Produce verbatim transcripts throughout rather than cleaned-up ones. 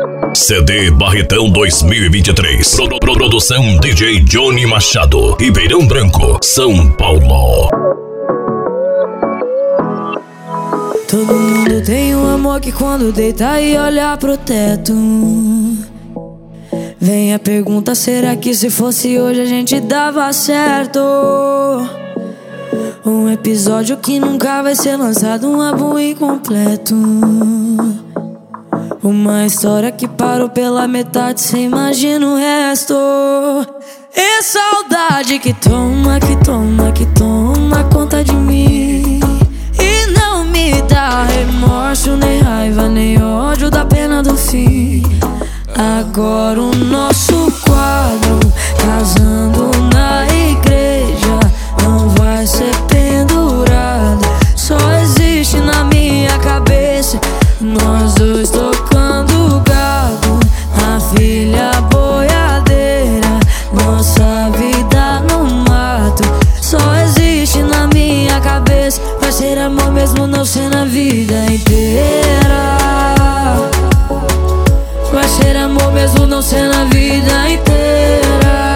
C D Barretão dois mil e vinte e três. Pro, pro, produção D J Johnny Machado, Ribeirão Branco, São Paulo. Todo mundo tem um amor que quando deita e olha pro teto, vem a pergunta, será que se fosse hoje a gente dava certo? Um episódio que nunca vai ser lançado, um álbum incompleto, uma história que parou pela metade, cê imagina o resto. E saudade que toma, que toma, que toma conta de mim, e não me dá remorso, nem raiva, nem ódio da pena do fim. Agora o nosso quadro, casando na igreja, não vai ser pendurado, só existe na minha cabeça, nós dois tocando gado, a filha boiadeira, nossa vida no mato, só existe na minha cabeça, vai ser amor mesmo não ser na vida inteira, vai ser amor mesmo não ser na vida inteira.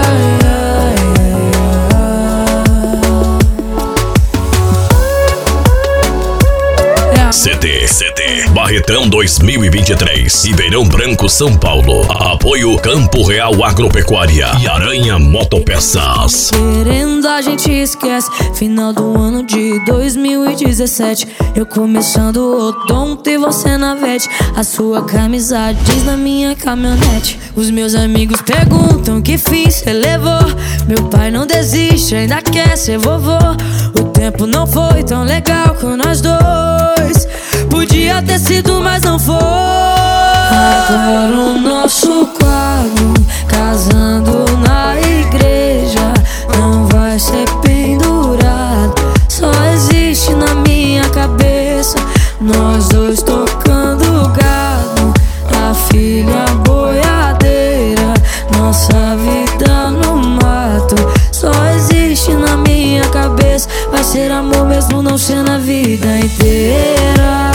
C D, C D Barretão dois mil e vinte e três, Ribeirão Branco, São Paulo. Apoio Campo Real Agropecuária e Aranha Motopeças. Querendo a gente esquece, final do ano de dois mil e dezessete, eu começando o odonto e você na vete, a sua camisa diz na minha caminhonete. Os meus amigos perguntam que fim cê levou, meu pai não desiste, ainda quer ser vovô. O tempo não foi tão legal com nós dois, podia ter sido, mas não foi. Agora o nosso quadro, casando na igreja, não vai ser pendurado, só existe na minha cabeça, nós dois tocando gado, a filha boiadeira, nossa vida no mato, só existe na minha cabeça, vai ser amor mesmo não ser na vida inteira,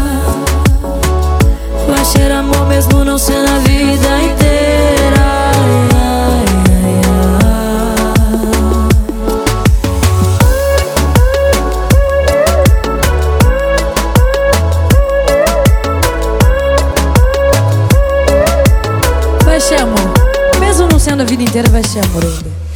vai ser amor mesmo não ser na vida inteira. Vai ser amor, mesmo não sendo a vida inteira, vai ser amor ainda.